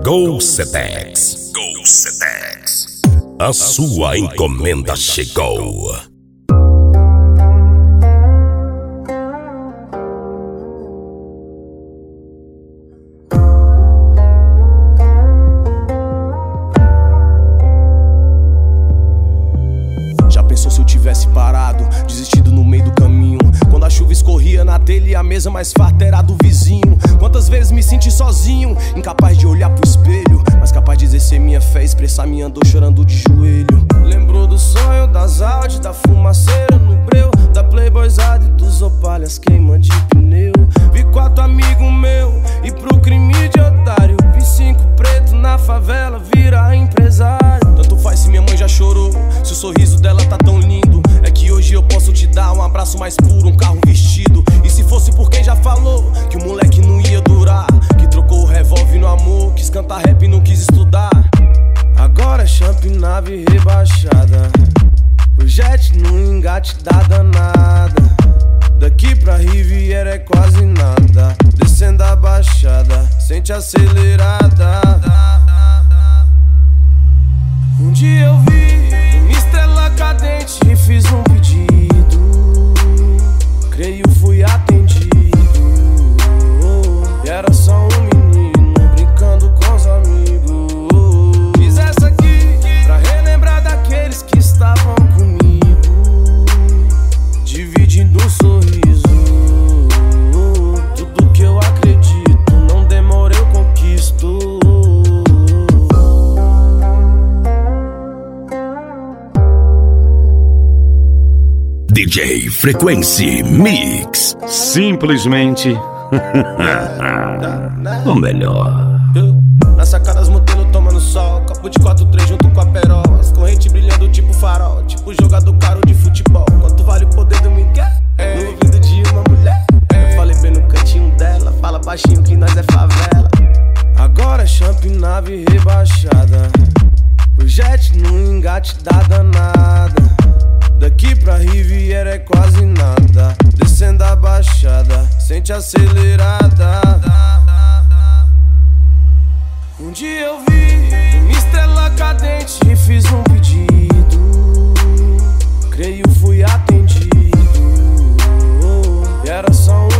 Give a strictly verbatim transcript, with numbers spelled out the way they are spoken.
Gol Setex. Gol Setex. A sua encomenda chegou. Já pensou se eu tivesse parado, desistido no meio do caminho? Quando a chuva escorria na telha e a mesa mais farta era do vizinho. Quantas vezes me senti sozinho, incapaz de olhar pro espelho, mas capaz de exercer minha fé, expressar minha dor chorando de joelho. Lembrou do sonho, das Audi, da fumaceira no breu, da Playboyzada e dos opalhas queima de pneu. Vi quatro amigos meu e pro crime de otário, vi cinco preto na favela virar empresário. Tanto faz se minha mãe já chorou, se o sorriso dela tá tão lindo. É que hoje eu posso te dar um abraço mais puro, um carro vestido. E se fosse por quem já falou que o moleque não ia durar, que trocou o revólver no amor, quis cantar rap e não quis estudar. Agora é champ, nave rebaixada, o jet no engate da danada. Daqui pra Riviera é quase nada, descendo a baixada, sente acelerada. Um dia eu vi uma estrela cadente e fiz um pedido, creio fui atendido. E era só um menino brincando com os amigos. Fiz essa aqui pra relembrar daqueles que estavam comigo, dividindo um sorriso. Tudo que eu acredito, não demora eu conquisto. D J Frequency Mix. Simplesmente o melhor. Na sacada as modelos tomando sol, copo de quatro três junto com a perol, as correntes brilhando tipo farol, tipo jogador caro de futebol. Quanto vale o poder do Miguel no ouvido de uma mulher? Eu falei bem no cantinho dela, fala baixinho que nós é favela. Agora é champ, nave rebaixada, o jet no engate da danada. Daqui pra Riviera é quase nada, descendo a baixada, sente acelerada. Um dia eu vi uma estrela cadente e fiz um pedido, creio fui atendido. E era só um